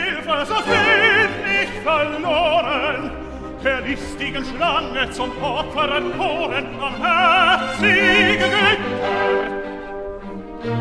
Hilfe, so bin ich verloren. Der listigen Schlange zum Opfer erkoren, barmherzige Götter,